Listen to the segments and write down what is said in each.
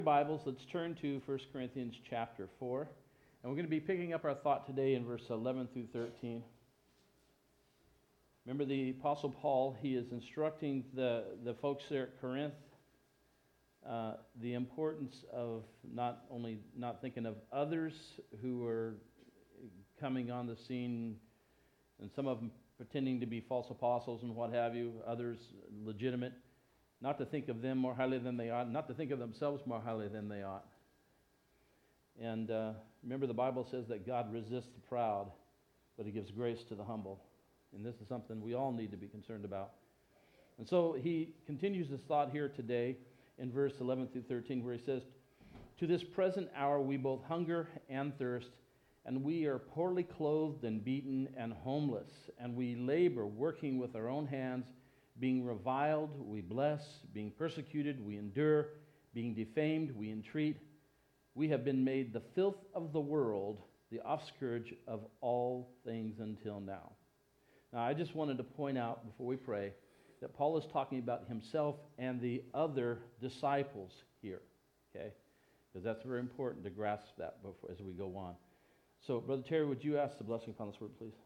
Bibles, let's turn to 1 Corinthians chapter 4. And we're going to be picking up our thought today in verse 11 through 13. Remember the Apostle Paul, he is instructing the folks there at Corinth the importance of not thinking of others who are coming on the scene, and some of them pretending to be false apostles and what have you, others legitimate. Not to think of them more highly than they ought, not to think of themselves more highly than they ought. And remember the Bible says that God resists the proud, but he gives grace to the humble. And this is something we all need to be concerned about. And so he continues this thought here today in verse 11 through 13 where he says, "To this present hour we both hunger and thirst, and we are poorly clothed and beaten and homeless, and we labor working with our own hands, being reviled, we bless, being persecuted, we endure, being defamed, we entreat. We have been made the filth of the world, the offscourge of all things until now." Now, I just wanted to point out before we pray that Paul is talking about himself and the other disciples here, okay? Because that's very important to grasp that as we go on. So, Brother Terry, would you ask the blessing upon this word, please?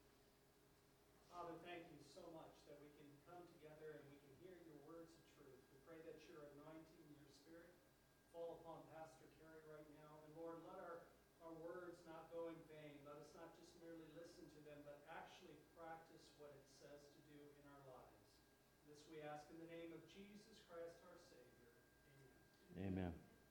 Amen.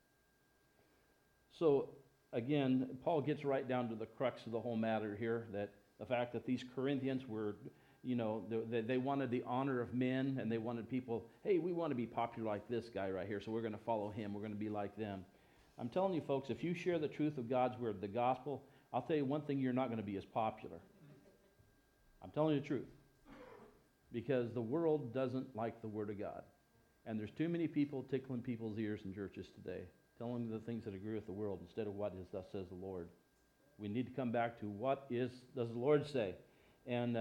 So, again, Paul gets right down to the crux of the whole matter here, that the fact that these Corinthians were, they wanted the honor of men, and they wanted people, hey, we want to be popular like this guy right here, so we're going to follow him, we're going to be like them. I'm telling you, folks, if you share the truth of God's word, the gospel, I'll tell you one thing, you're not going to be as popular. I'm telling you the truth. Because the world doesn't like the word of God. And there's too many people tickling people's ears in churches today, telling them the things that agree with the world instead of what is thus says the Lord. We need to come back to what does the Lord say. And,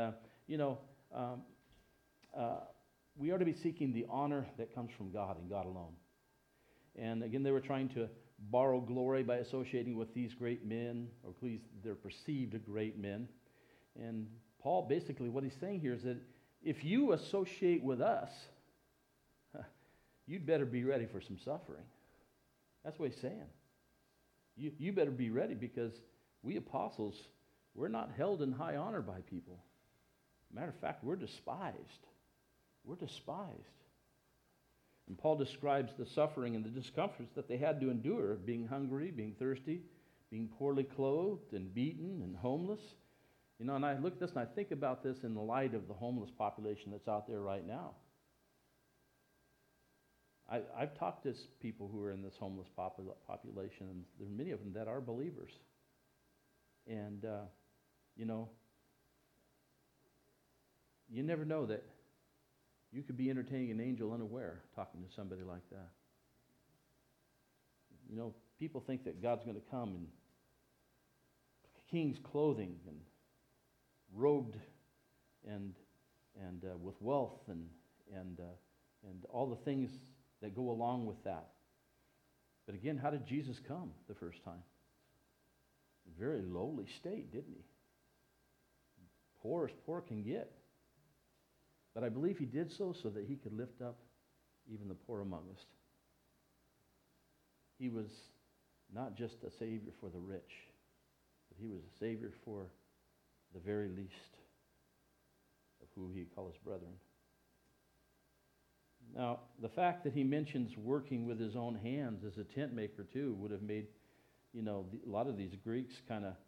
we ought to be seeking the honor that comes from God and God alone. And again, they were trying to borrow glory by associating with these great men, or at least they're perceived great men. And Paul, basically what he's saying here is that if you associate with us, you'd better be ready for some suffering. That's what he's saying. You better be ready, because we apostles, we're not held in high honor by people. Matter of fact, we're despised. We're despised. And Paul describes the suffering and the discomforts that they had to endure, being hungry, being thirsty, being poorly clothed and beaten and homeless. And I look at this and I think about this in the light of the homeless population that's out there right now. I've talked to people who are in this homeless population, and there are many of them that are believers. And, you never know that you could be entertaining an angel unaware talking to somebody like that. People think that God's going to come in king's clothing and robed and with wealth and all the things that go along with that. But again, how did Jesus come the first time? A very lowly state, didn't he? Poor as poor can get. But I believe he did so that he could lift up even the poor among us. He was not just a Savior for the rich, but he was a Savior for the very least of who he calls brethren. Now, the fact that he mentions working with his own hands as a tent maker too would have made, a lot of these Greeks kind of,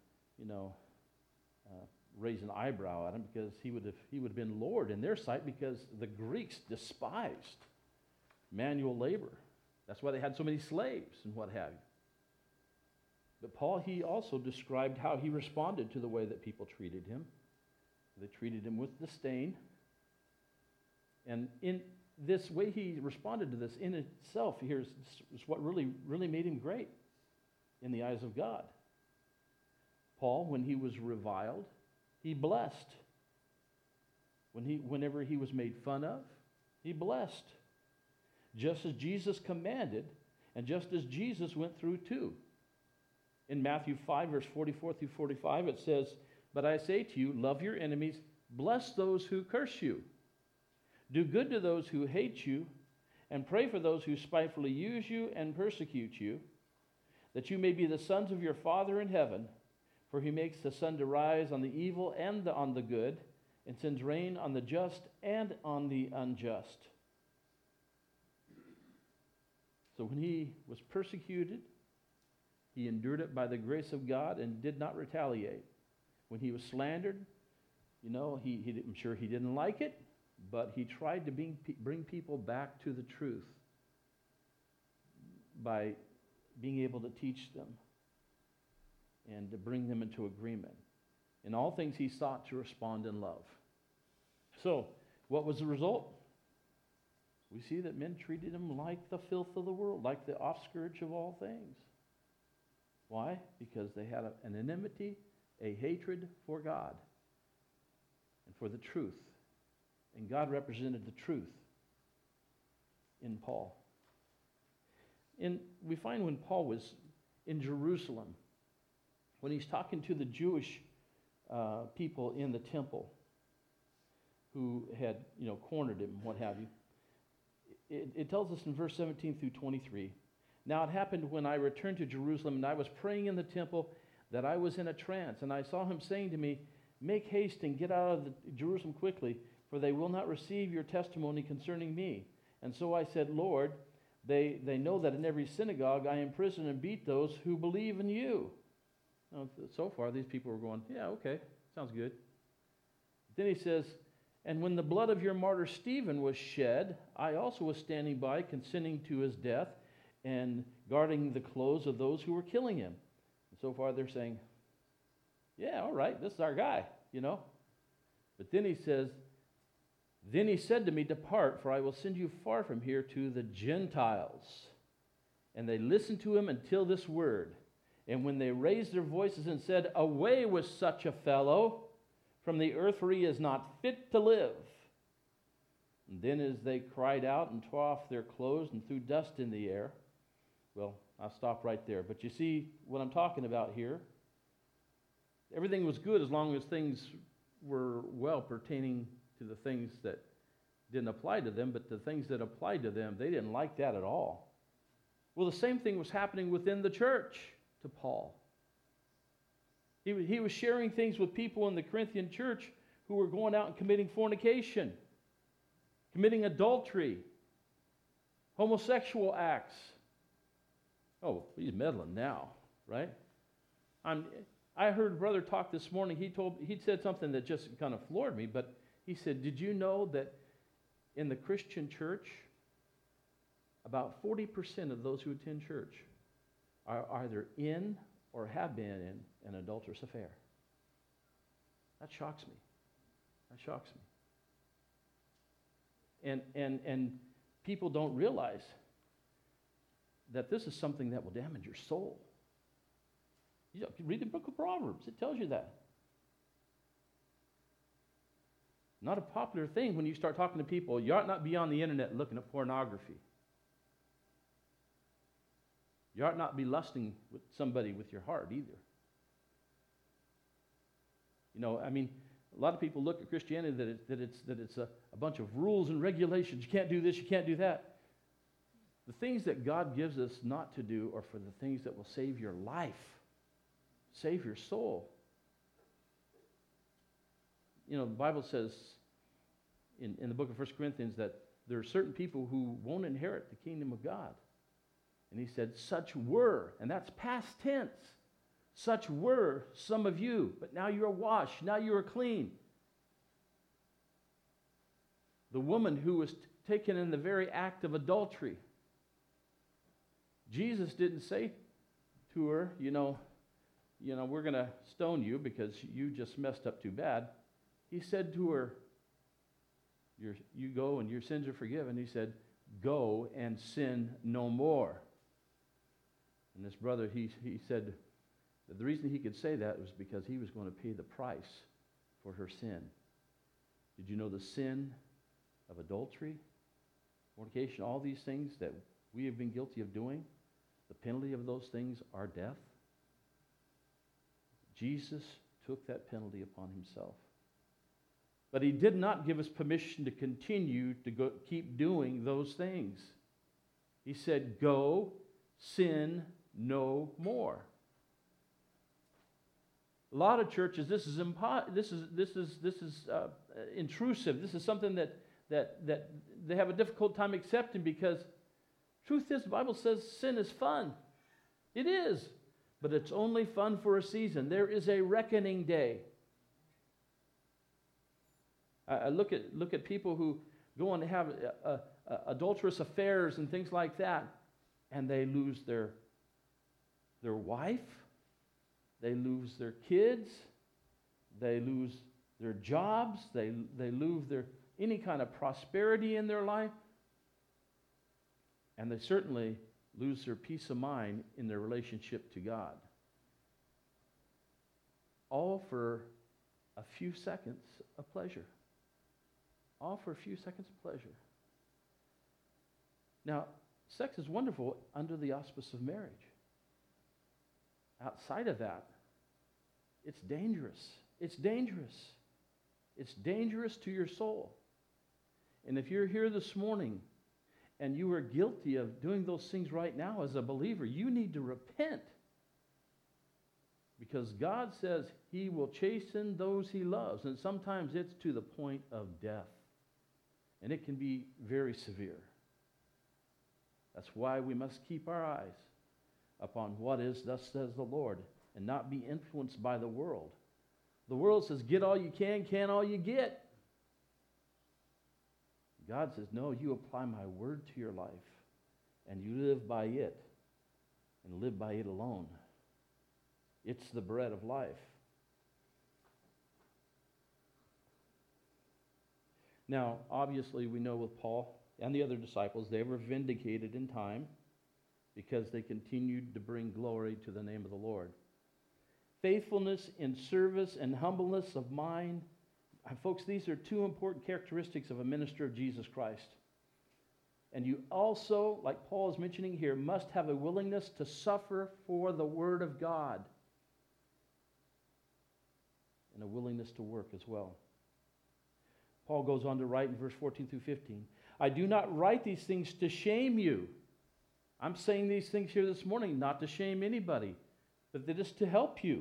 raise an eyebrow at him, because he would have been Lord in their sight, because the Greeks despised manual labor. That's why they had so many slaves and what have you. But Paul, he also described how he responded to the way that people treated him. They treated him with disdain. And in this way he responded to this in itself here is what really, really made him great in the eyes of God. Paul, when he was reviled, he blessed. Whenever he was made fun of, he blessed. Just as Jesus commanded, And just as Jesus went through too. In Matthew 5, verse 44 through 45, it says, "But I say to you, love your enemies, bless those who curse you. Do good to those who hate you, and pray for those who spitefully use you and persecute you, that you may be the sons of your Father in heaven. For he makes the sun to rise on the evil and on the good, and sends rain on the just and on the unjust." So when he was persecuted, he endured it by the grace of God and did not retaliate. When he was slandered, I'm sure he didn't like it, but he tried to bring people back to the truth by being able to teach them and to bring them into agreement. In all things, he sought to respond in love. So, what was the result? We see that men treated him like the filth of the world, like the offscourge of all things. Why? Because they had an enmity, a hatred for God and for the truth. And God represented the truth in Paul. And we find when Paul was in Jerusalem, when he's talking to the Jewish people in the temple who had, cornered him, what have you, it tells us in verse 17 through 23, "Now it happened when I returned to Jerusalem and I was praying in the temple that I was in a trance, and I saw him saying to me, 'Make haste and get out of Jerusalem quickly, for they will not receive your testimony concerning me.' And so I said, 'Lord, they know that in every synagogue I imprison and beat those who believe in you.'" Now, so far, these people were going, "Yeah, okay, sounds good." Then he says, "And when the blood of your martyr Stephen was shed, I also was standing by, consenting to his death and guarding the clothes of those who were killing him." And so far, they're saying, "Yeah, all right, this is our guy, But then he says, "Then he said to me, 'Depart, for I will send you far from here to the Gentiles.' And they listened to him until this word. And when they raised their voices and said, 'Away with such a fellow from the earth, for he is not fit to live.' And then as they cried out and tore off their clothes and threw dust in the air." Well, I'll stop right there. But you see what I'm talking about here? Everything was good as long as things were well pertaining to the things that didn't apply to them, but the things that applied to them, they didn't like that at all. Well, the same thing was happening within the church to Paul. He was sharing things with people in the Corinthian church who were going out and committing fornication, committing adultery, homosexual acts. Oh, he's meddling now, right? I heard a brother talk this morning. He said something that just kind of floored me, but he said, "Did you know that in the Christian church, about 40% of those who attend church are either in or have been in an adulterous affair?" That shocks me. That shocks me. And people don't realize that this is something that will damage your soul. Read the book of Proverbs. It tells you that. Not a popular thing when you start talking to people. You ought not be on the internet looking at pornography. You ought not be lusting with somebody with your heart either. A lot of people look at Christianity that it's a bunch of rules and regulations. You can't do this, you can't do that. The things that God gives us not to do are for the things that will save your life, save your soul. The Bible says in the book of 1 Corinthians that there are certain people who won't inherit the kingdom of God. And he said, "Such were," and that's past tense, "such were some of you, but now you are washed, now you are clean." The woman who was taken in the very act of adultery, Jesus didn't say to her, we're going to stone you because you just messed up too bad. He said to her, you go and your sins are forgiven. He said, "Go and sin no more." And this brother, he said that the reason he could say that was because he was going to pay the price for her sin. Did you know the sin of adultery, fornication, all these things that we have been guilty of doing? The penalty of those things are death. Jesus took that penalty upon himself. But he did not give us permission to continue to keep doing those things. He said, go, sin no more. A lot of churches, this is intrusive. This is something that they have a difficult time accepting, because truth is, the Bible says sin is fun. It is, but it's only fun for a season. There is a reckoning day. I look at people who go on to have adulterous affairs and things like that, and they lose their wife, they lose their kids, they lose their jobs, they lose any kind of prosperity in their life, and they certainly lose their peace of mind in their relationship to God. All for a few seconds of pleasure. All for a few seconds of pleasure. Now, sex is wonderful under the auspice of marriage. Outside of that, it's dangerous. It's dangerous. It's dangerous to your soul. And if you're here this morning and you are guilty of doing those things right now as a believer, you need to repent. Because God says he will chasten those he loves. And sometimes it's to the point of death. And it can be very severe. That's why we must keep our eyes upon what is thus says the Lord, and not be influenced by the world. The world says, get all you can all you get. God says, no, you apply my word to your life, and you live by it, and live by it alone. It's the bread of life. Now, obviously, we know with Paul and the other disciples, they were vindicated in time because they continued to bring glory to the name of the Lord. Faithfulness in service and humbleness of mind. Folks, these are two important characteristics of a minister of Jesus Christ. And you also, like Paul is mentioning here, must have a willingness to suffer for the word of God. And a willingness to work as well. Paul goes on to write in verse 14 through 15, I do not write these things to shame you. I'm saying these things here this morning not to shame anybody, but that is to help you.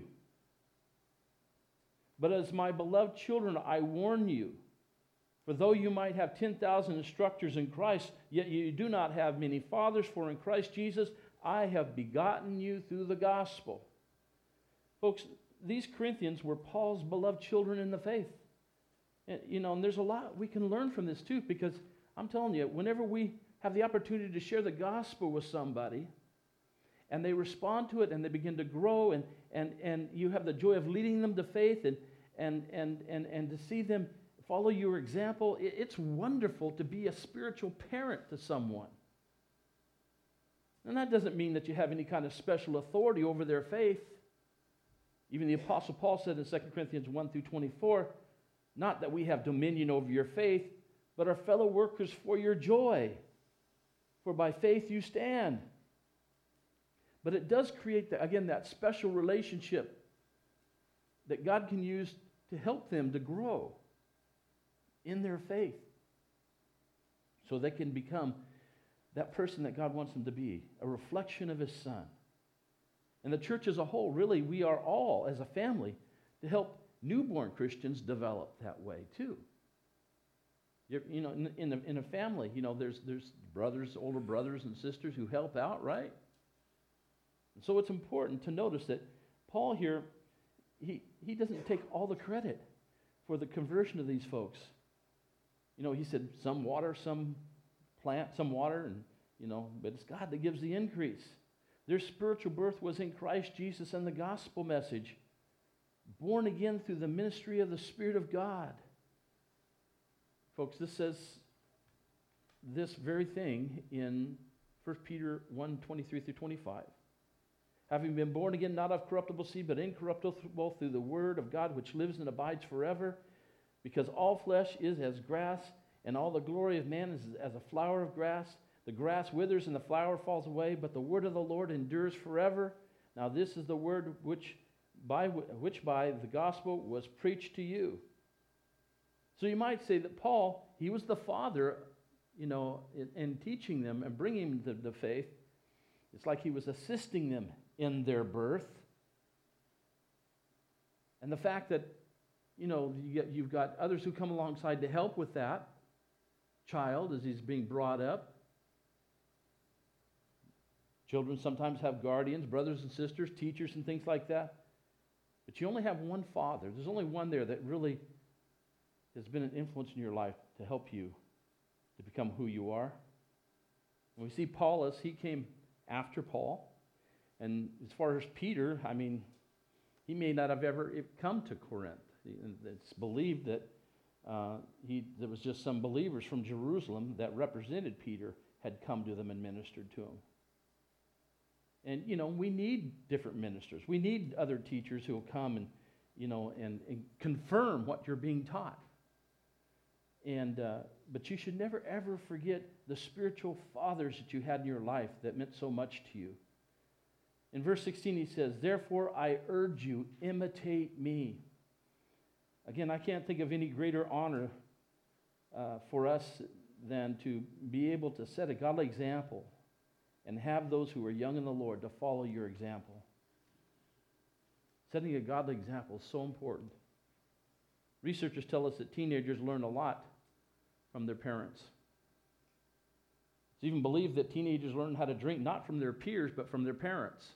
But as my beloved children, I warn you, for though you might have 10,000 instructors in Christ, yet you do not have many fathers, for in Christ Jesus I have begotten you through the gospel. Folks, these Corinthians were Paul's beloved children in the faith. And, and there's a lot we can learn from this too, because I'm telling you, whenever we have the opportunity to share the gospel with somebody, and they respond to it, and they begin to grow, and you have the joy of leading them to faith, and to see them follow your example, it's wonderful to be a spiritual parent to someone. And that doesn't mean that you have any kind of special authority over their faith. Even the Apostle Paul said in 2 Corinthians 1 through 24, not that we have dominion over your faith, but are fellow workers for your joy. For by faith you stand. But it does create, that special relationship that God can use to help them to grow in their faith, so they can become that person that God wants them to be, a reflection of his Son. And the church as a whole, really, we are all, as a family, to help newborn Christians develop that way too. In a family, there's brothers, older brothers and sisters who help out, right? And so it's important to notice that Paul here, he doesn't take all the credit for the conversion of these folks. He said some water, some plant, some water, and but it's God that gives the increase. Their spiritual birth was in Christ Jesus and the gospel message, born again through the ministry of the Spirit of God. Folks, this says this very thing in 1 Peter 1, 23 through 25. Having been born again, not of corruptible seed, but incorruptible through the word of God, which lives and abides forever, because all flesh is as grass, and all the glory of man is as a flower of grass. The grass withers and the flower falls away, but the word of the Lord endures forever. Now this is the word which by the gospel was preached to you. So you might say that Paul, he was the father, in teaching them and bringing them to faith. It's like he was assisting them in their birth. And the fact that, you've got others who come alongside to help with that child as he's being brought up. Children sometimes have guardians, brothers and sisters, teachers and things like that. But you only have one father. There's only one there that really has been an influence in your life to help you to become who you are. When we see Paulus, he came after Paul. And as far as Peter, he may not have ever come to Corinth. It's believed that there was just some believers from Jerusalem that represented Peter had come to them and ministered to him. And, we need different ministers. We need other teachers who will come and, and confirm what you're being taught. But you should never, ever forget the spiritual fathers that you had in your life that meant so much to you. In verse 16, he says, "Therefore I urge you, imitate me." Again, I can't think of any greater honor for us than to be able to set a godly example and have those who are young in the Lord to follow your example. Setting a godly example is so important. Researchers tell us that teenagers learn a lot from their parents. It's even believed that teenagers learn how to drink not from their peers, but from their parents.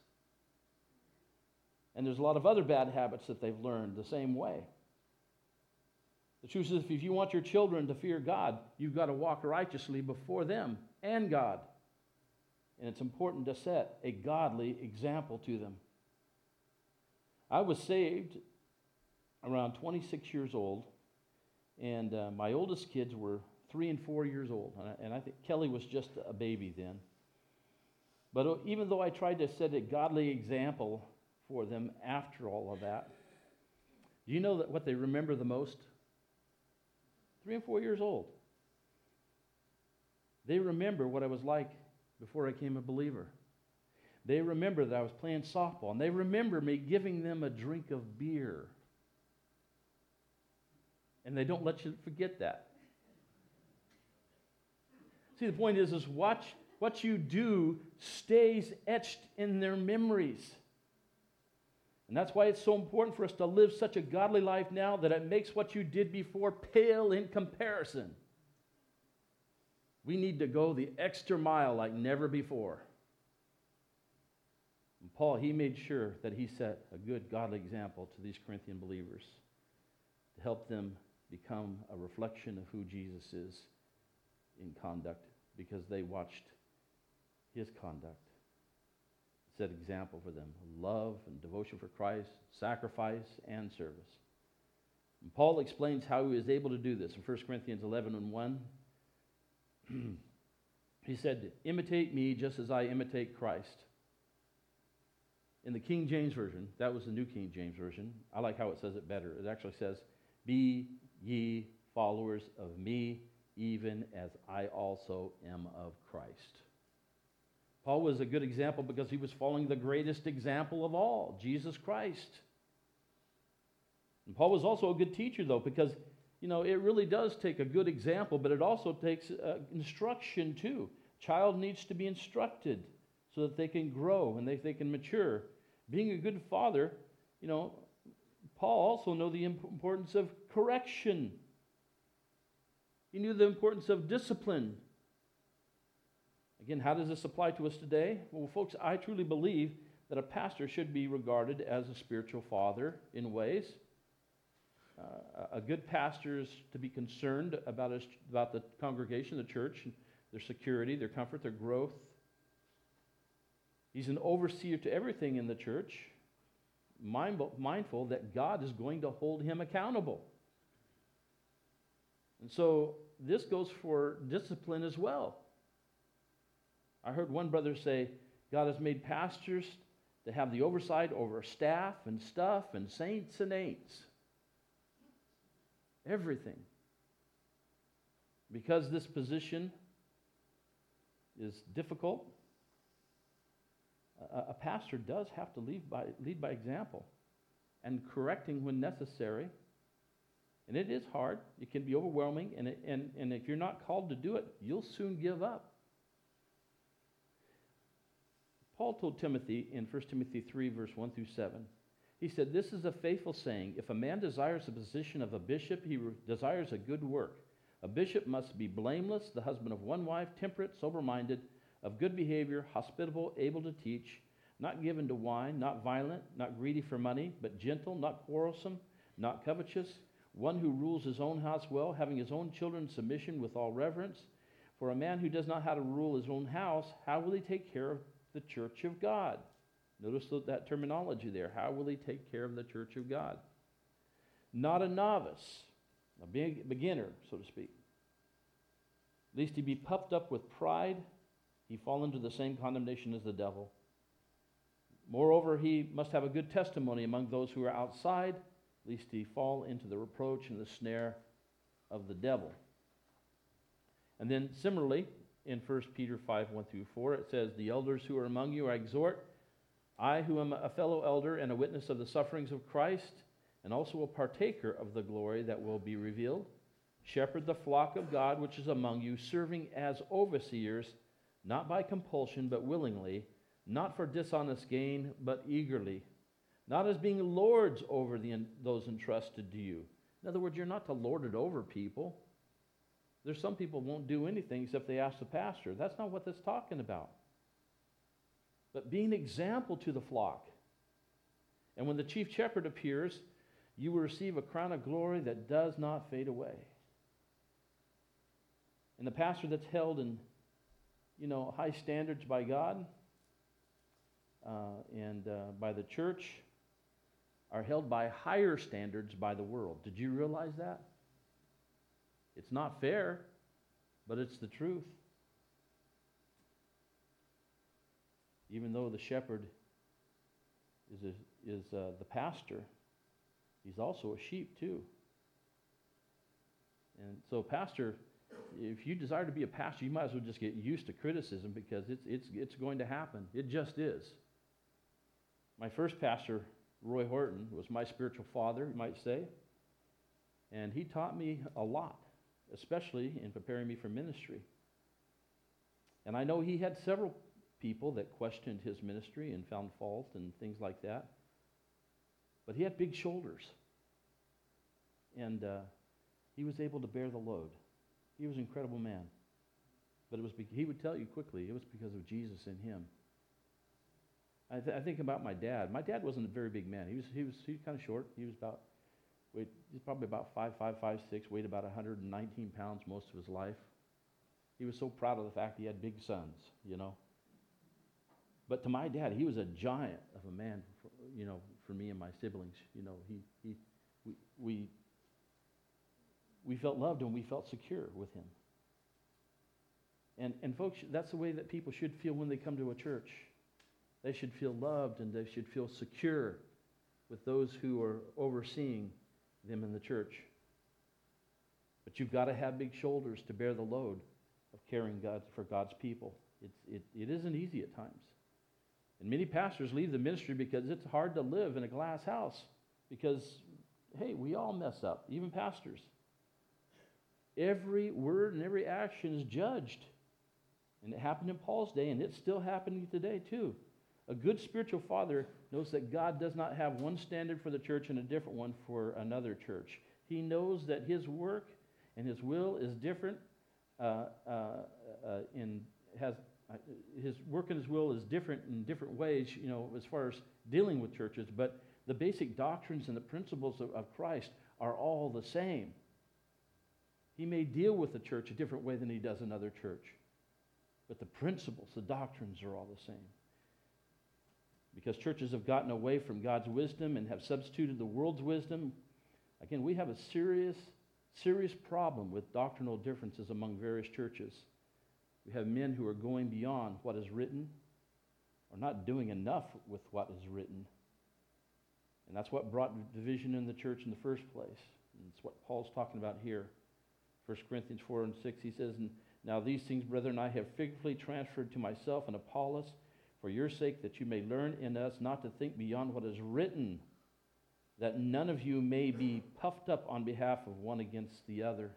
And there's a lot of other bad habits that they've learned the same way. The truth is, if you want your children to fear God, you've got to walk righteously before them and God. And it's important to set a godly example to them. I was saved around 26 years old, and my oldest kids were 3 and 4 years old. And I think Kelly was just a baby then. But even though I tried to set a godly example for them after all of that, do you know that what they remember the most? 3 and 4 years old. They remember what I was like before I became a believer. They remember that I was playing softball, and they remember me giving them a drink of beer. And they don't let you forget that. See, the point is what you do stays etched in their memories. And that's why it's so important for us to live such a godly life now that it makes what you did before pale in comparison. We need to go the extra mile like never before. And Paul, he made sure that he set a good godly example to these Corinthian believers to help them become a reflection of who Jesus is in conduct, because they watched his conduct. Set example for them, love and devotion for Christ, sacrifice and service. And Paul explains how he was able to do this in 1 Corinthians 11:1. He said, "Imitate me just as I imitate Christ." In the King James Version, that was the New King James Version. I like how it says it better. It actually says, "Be ye followers of me, even as I also am of Christ." Paul was a good example because he was following the greatest example of all, Jesus Christ. And Paul was also a good teacher, though, because, it really does take a good example, but it also takes instruction, too. Child needs to be instructed so that they can grow and they can mature. Being a good father, Paul also knew the importance of correction. He knew the importance of discipline. Again, how does this apply to us today? Well, folks, I truly believe that a pastor should be regarded as a spiritual father in ways. A good pastor is to be concerned about the congregation, the church, their security, their comfort, their growth. He's an overseer to everything in the church, mindful that God is going to hold him accountable. And so this goes for discipline as well. I heard one brother say, God has made pastors to have the oversight over staff and stuff and saints and ain'ts. Everything. Because this position, is difficult, a pastor does have to lead by example and correcting when necessary. And it is hard. It can be overwhelming. And if you're not called to do it, you'll soon give up. Paul told Timothy in 1 Timothy 3, verse 1 through 7, he said, "This is a faithful saying. If a man desires the position of a bishop, he desires a good work. A bishop must be blameless, the husband of one wife, temperate, sober-minded, of good behavior, hospitable, able to teach, not given to wine, not violent, not greedy for money, but gentle, not quarrelsome, not covetous, one who rules his own house well, having his own children in submission with all reverence. For a man who does not know how to rule his own house, how will he take care of the church of God?" Notice that terminology there. How will he take care of the church of God? "Not a novice," a beginner, so to speak, "lest he be puffed up with pride, he fall into the same condemnation as the devil. Moreover, he must have a good testimony among those who are outside, lest he fall into the reproach and the snare of the devil." And then similarly, in 1 Peter 5, 1 through 4, it says, "The elders who are among you I exhort, I who am a fellow elder and a witness of the sufferings of Christ, and also a partaker of the glory that will be revealed. Shepherd the flock of God which is among you, serving as overseers, not by compulsion, but willingly, not for dishonest gain, but eagerly, not as being lords over those entrusted to you." In other words, you're not to lord it over people. There's some people won't do anything except they ask the pastor. That's not what that's talking about. But be an example to the flock. And when the chief shepherd appears, you will receive a crown of glory that does not fade away. And the pastor that's held in, high standards by God and by the church are held by higher standards by the world. Did you realize that? It's not fair, but it's the truth. Even though the shepherd is the pastor, he's also a sheep too. And so, pastor, if you desire to be a pastor, you might as well just get used to criticism, because it's going to happen. It just is. My first pastor, Roy Horton, was my spiritual father, you might say, and he taught me a lot, especially in preparing me for ministry. And I know he had several people that questioned his ministry and found fault and things like that. But he had big shoulders. And he was able to bear the load. He was an incredible man. But he would tell you quickly, it was because of Jesus in him. I think about my dad. My dad wasn't a very big man. He was kind of short. He's probably about 5'5", 5'6", weighed about 119 pounds most of his life. He was so proud of the fact he had big sons, But to my dad, he was a giant of a man, for me and my siblings. We felt loved and we felt secure with him. And folks, that's the way that people should feel when they come to a church. They should feel loved and they should feel secure with those who are overseeing them in the church. But you've got to have big shoulders to bear the load of caring for God's people. It isn't easy at times. And many pastors leave the ministry because it's hard to live in a glass house. Because, hey, we all mess up, even pastors. Every word and every action is judged. And it happened in Paul's day, and it's still happening today too. A good spiritual father knows that God does not have one standard for the church and a different one for another church. He knows that his work and his will is different. His work and his will is different in different ways, as far as dealing with churches. But the basic doctrines and the principles of Christ are all the same. He may deal with the church a different way than he does another church. But the principles, the doctrines are all the same. Because churches have gotten away from God's wisdom and have substituted the world's wisdom. Again, we have a serious problem with doctrinal differences among various churches. We have men who are going beyond what is written or not doing enough with what is written. And that's what brought division in the church in the first place. And it's what Paul's talking about here. 1 Corinthians 4 and 6, he says, Now these things, brethren, I have figuratively transferred to myself and Apollos for your sake, that you may learn in us not to think beyond what is written, that none of you may be puffed up on behalf of one against the other.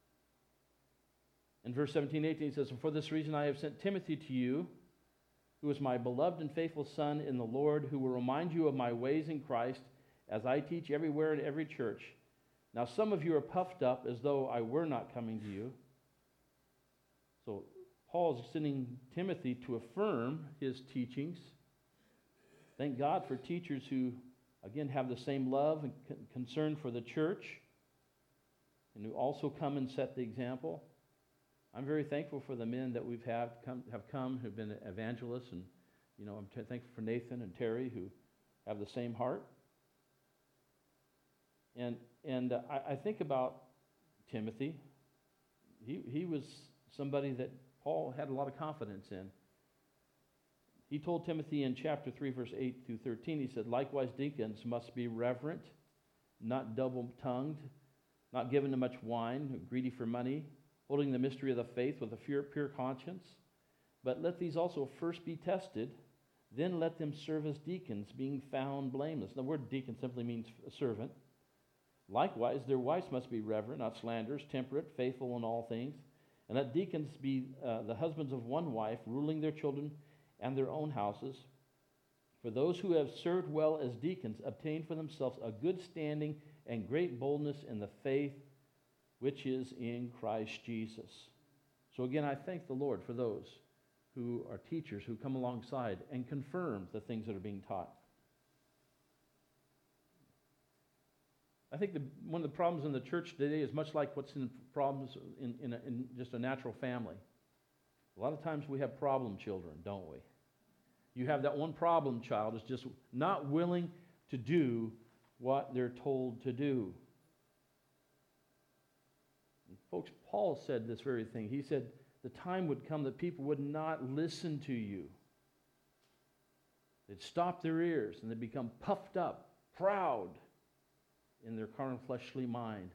In verse 17, 18, it says, "For this reason I have sent Timothy to you, who is my beloved and faithful son in the Lord, who will remind you of my ways in Christ, as I teach everywhere in every church. Now some of you are puffed up as though I were not coming to you." So Paul is sending Timothy to affirm his teachings. Thank God for teachers who, again, have the same love and concern for the church, and who also come and set the example. I'm very thankful for the men that we've have come who've been evangelists, and I'm thankful for Nathan and Terry who have the same heart. And I think about Timothy. He was somebody that Paul had a lot of confidence in. He told Timothy in chapter 3, verse 8 through 13, he said, "Likewise deacons must be reverent, not double-tongued, not given to much wine, greedy for money, holding the mystery of the faith with a pure conscience. But let these also first be tested, then let them serve as deacons, being found blameless." The word deacon simply means a servant. "Likewise, their wives must be reverent, not slanderers, temperate, faithful in all things. And let deacons be the husbands of one wife, ruling their children and their own houses. For those who have served well as deacons obtain for themselves a good standing and great boldness in the faith which is in Christ Jesus." So again, I thank the Lord for those who are teachers who come alongside and confirm the things that are being taught. I think one of the problems in the church today is much like what's in problems in just a natural family. A lot of times we have problem children, don't we? You have that one problem child is just not willing to do what they're told to do. And folks, Paul said this very thing. He said the time would come that people would not listen to you. They'd stop their ears and they'd become puffed up, proud in their carnal, fleshly mind.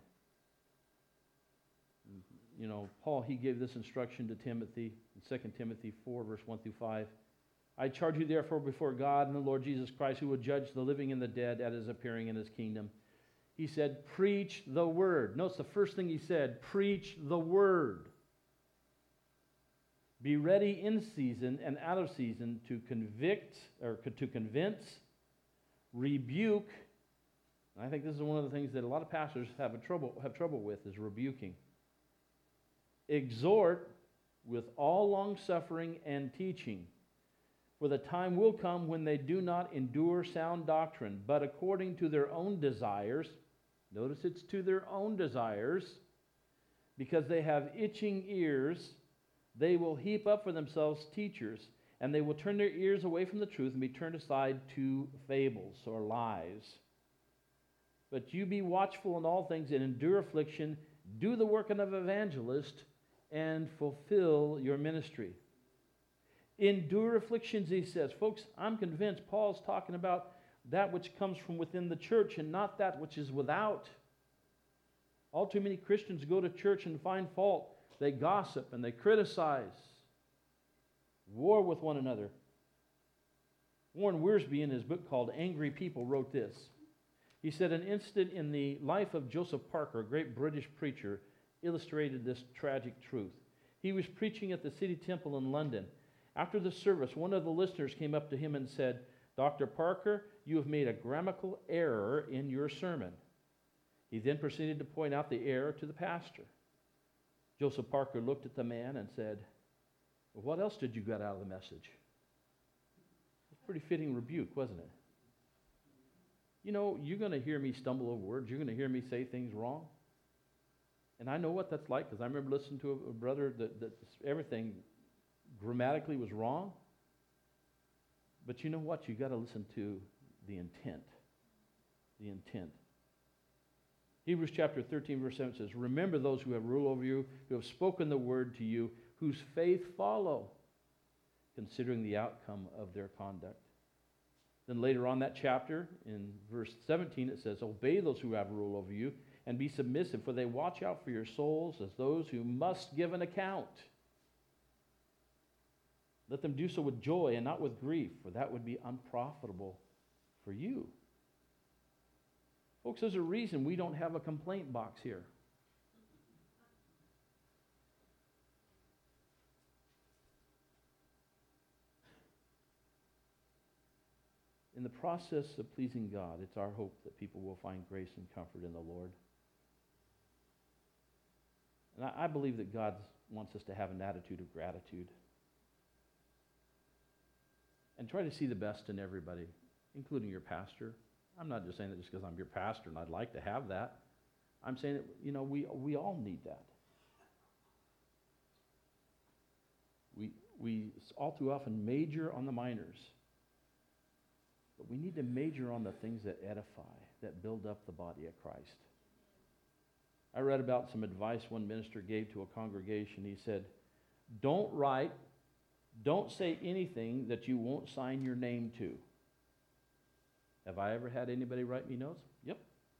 Paul, he gave this instruction to Timothy in 2 Timothy 4, verse 1 through 5. "I charge you therefore before God and the Lord Jesus Christ, who will judge the living and the dead at his appearing in his kingdom." He said, preach the word. Notice the first thing he said, preach the word. Be ready in season and out of season to convict, or to convince, rebuke. I think this is one of the things that a lot of pastors have trouble with, is rebuking. Exhort with all long-suffering and teaching. For the time will come when they do not endure sound doctrine, but according to their own desires, notice it's to their own desires, because they have itching ears, they will heap up for themselves teachers, and they will turn their ears away from the truth and be turned aside to fables or lies. But you be watchful in all things and endure affliction, do the work of an evangelist, and fulfill your ministry. Endure afflictions, he says. Folks, I'm convinced Paul's talking about that which comes from within the church and not that which is without. All too many Christians go to church and find fault. They gossip and they criticize, war with one another. Warren Wiersbe, in his book called Angry People, wrote this. He said, an incident in the life of Joseph Parker, a great British preacher, illustrated this tragic truth. He was preaching at the City Temple in London. After the service, one of the listeners came up to him and said, "Dr. Parker, you have made a grammatical error in your sermon." He then proceeded to point out the error to the pastor. Joseph Parker looked at the man and said, "Well, what else did you get out of the message?" It's a pretty fitting rebuke, wasn't it? You're going to hear me stumble over words. You're going to hear me say things wrong. And I know what that's like, because I remember listening to a brother that everything grammatically was wrong. But you know what? You got to listen to the intent. The intent. Hebrews chapter 13, verse 7 says, "Remember those who have rule over you, who have spoken the word to you, whose faith follow, considering the outcome of their conduct." Then later on that chapter, in verse 17, it says, "Obey those who have rule over you, and be submissive, for they watch out for your souls as those who must give an account." Let them do so with joy and not with grief, for that would be unprofitable for you. Folks, there's a reason we don't have a complaint box here. In the process of pleasing God, it's our hope that people will find grace and comfort in the Lord. And I believe that God wants us to have an attitude of gratitude. And try to see the best in everybody, including your pastor. I'm not just saying that just because I'm your pastor and I'd like to have that. I'm saying that, we all need that. We all too often major on the minors. But we need to major on the things that edify, that build up the body of Christ. I read about some advice one minister gave to a congregation. He said, don't say anything that you won't sign your name to. Have I ever had anybody write me notes? Yep.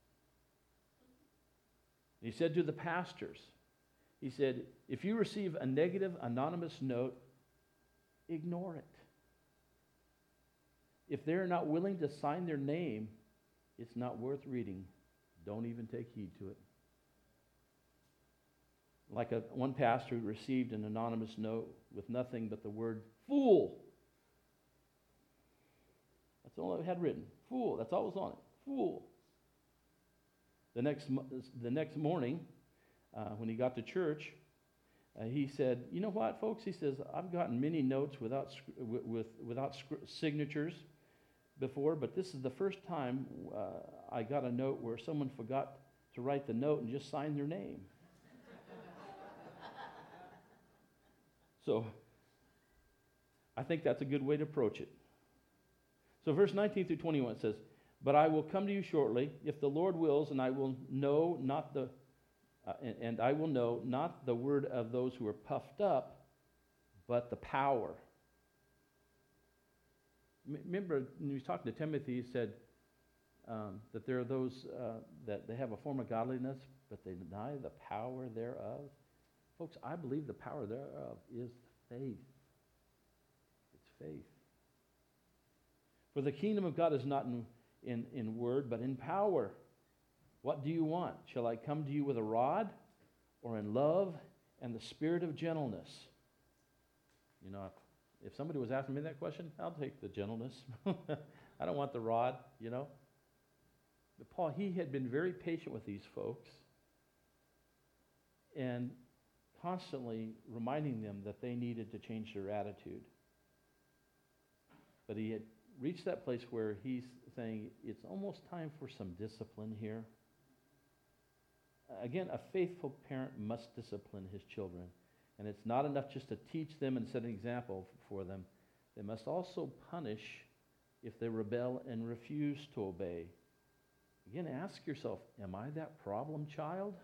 He said to the pastors, he said, if you receive a negative anonymous note, ignore it. If they're not willing to sign their name, it's not worth reading. Don't even take heed to it. Like one pastor who received an anonymous note with nothing but the word fool. That's all it had written. Fool. That's all that was on it. Fool. The next morning, when he got to church, he said, you know what, folks? He says, I've gotten many notes without signatures before, but this is the first time I got a note where someone forgot to write the note and just signed their name. So I think that's a good way to approach it. So verse 19 through 21 says, but I will come to you shortly, if the Lord wills, and I will know not the word of those who are puffed up, but the power. Remember, when he was talking to Timothy, he said that there are those that they have a form of godliness, but they deny the power thereof. Folks, I believe the power thereof is faith. It's faith. For the kingdom of God is not in word, but in power. What do you want? Shall I come to you with a rod, or in love and the spirit of gentleness? If somebody was asking me that question, I'll take the gentleness. I don't want the rod, But Paul, he had been very patient with these folks and constantly reminding them that they needed to change their attitude. But he had reached that place where he's saying, it's almost time for some discipline here. Again, a faithful parent must discipline his children. And it's not enough just to teach them and set an example for them. They must also punish if they rebel and refuse to obey. Again, ask yourself, am I that problem child?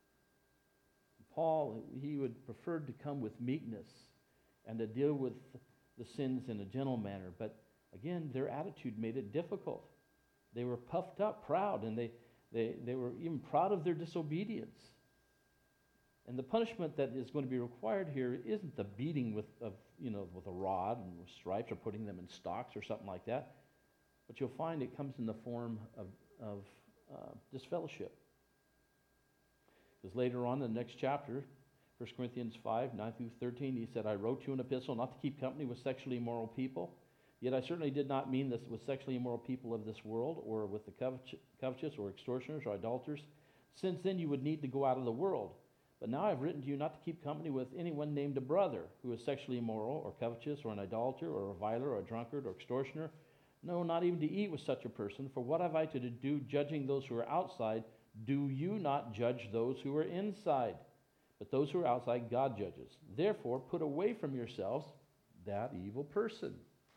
Paul, he would prefer to come with meekness and to deal with the sins in a gentle manner. But again, their attitude made it difficult. They were puffed up, proud, and they were even proud of their disobedience. And the punishment that is going to be required here isn't the beating with a rod and with stripes, or putting them in stocks or something like that. But you'll find it comes in the form of disfellowship. Because later on in the next chapter, 1 Corinthians 5, 9 through 13, he said, I wrote you an epistle not to keep company with sexually immoral people. Yet I certainly did not mean this with sexually immoral people of this world, or with the covetous, or extortioners, or idolaters. Since then you would need to go out of the world. But now I've written to you not to keep company with anyone named a brother who is sexually immoral, or covetous, or an idolater, or a reviler, or a drunkard, or extortioner. No, not even to eat with such a person. For what have I to do judging those who are outside? Do you not judge those who are inside? But those who are outside, God judges. Therefore, put away from yourselves that evil person.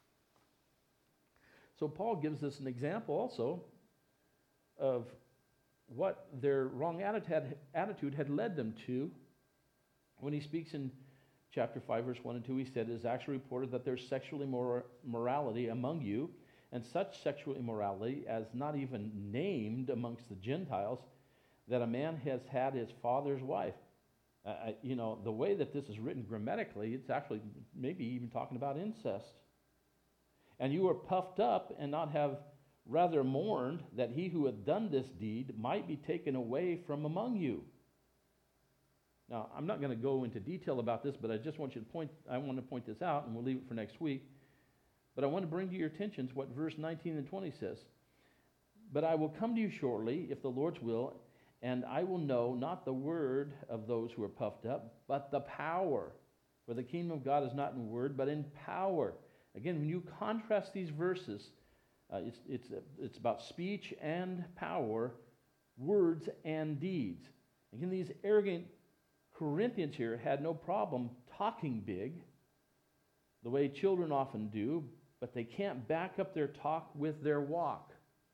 So Paul gives us an example also of what their wrong attitude had led them to. When he speaks in chapter 5, verse 1 and 2, he said, it is actually reported that there's sexual immorality among you, and such sexual immorality as not even named amongst the Gentiles, that a man has had his father's wife. The way that this is written grammatically, it's actually maybe even talking about incest. And you were puffed up and not have rather mourned that he who had done this deed might be taken away from among you. Now, I'm not going to go into detail about this, but I want to point this out, and we'll leave it for next week. But I want to bring to your attention what verse 19 and 20 says. But I will come to you shortly, if the Lord's will, and I will know not the word of those who are puffed up, but the power. For the kingdom of God is not in word, but in power. Again, when you contrast these verses, it's about speech and power, words and deeds. Again, these arrogant Corinthians here had no problem talking big, the way children often do, but they can't back up their talk with their walk.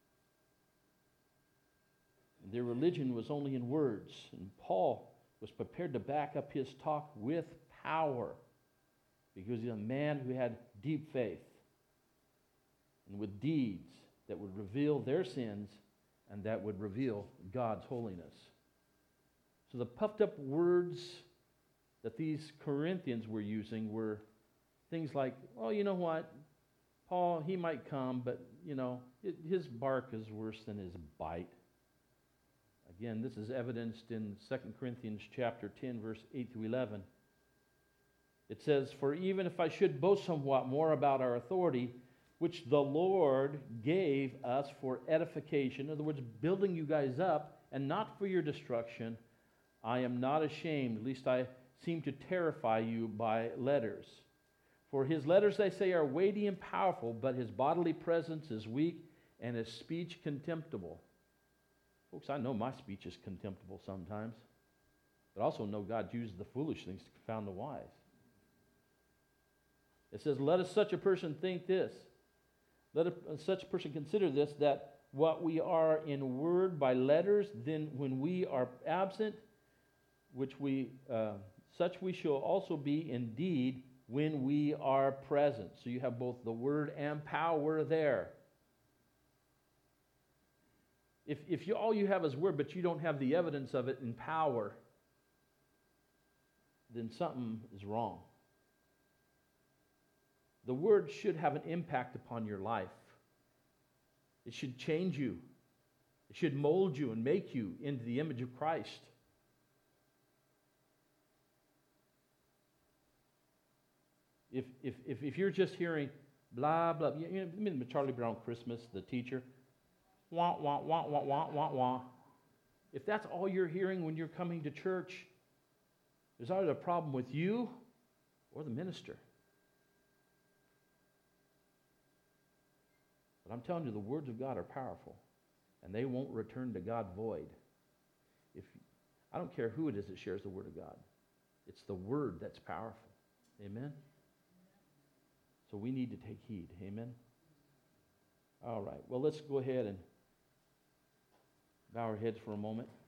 Their religion was only in words, and Paul was prepared to back up his talk with power because he's a man who had deep faith and with deeds that would reveal their sins and that would reveal God's holiness. So the puffed up words that these Corinthians were using were things like, oh, you know what? Paul, he might come, but, his bark is worse than his bite. Again, this is evidenced in 2 Corinthians chapter 10, verse 8 through 11. It says, for even if I should boast somewhat more about our authority, which the Lord gave us for edification, in other words, building you guys up, and not for your destruction, I am not ashamed, at least I seem to terrify you by letters. For his letters, they say, are weighty and powerful, but his bodily presence is weak and his speech contemptible. Folks, I know my speech is contemptible sometimes, but I also know God uses the foolish things to confound the wise. It says, let such a person think this. Let such a person consider this, that what we are in word by letters, then when we are absent, such we shall also be in deed when we are present. So you have both the word and power there. If all you have is word, but you don't have the evidence of it in power, then something is wrong. The word should have an impact upon your life. It should change you. It should mold you and make you into the image of Christ. If you're just hearing blah, blah, remember Charlie Brown Christmas, the teacher? Wah, wah, wah, wah, wah, wah, wah. If that's all you're hearing when you're coming to church, there's either a problem with you or the minister. But I'm telling you, the words of God are powerful, and they won't return to God void. I don't care who it is that shares the word of God. It's the word that's powerful. Amen? So we need to take heed. Amen? All right. Well, let's go ahead and bow our heads for a moment.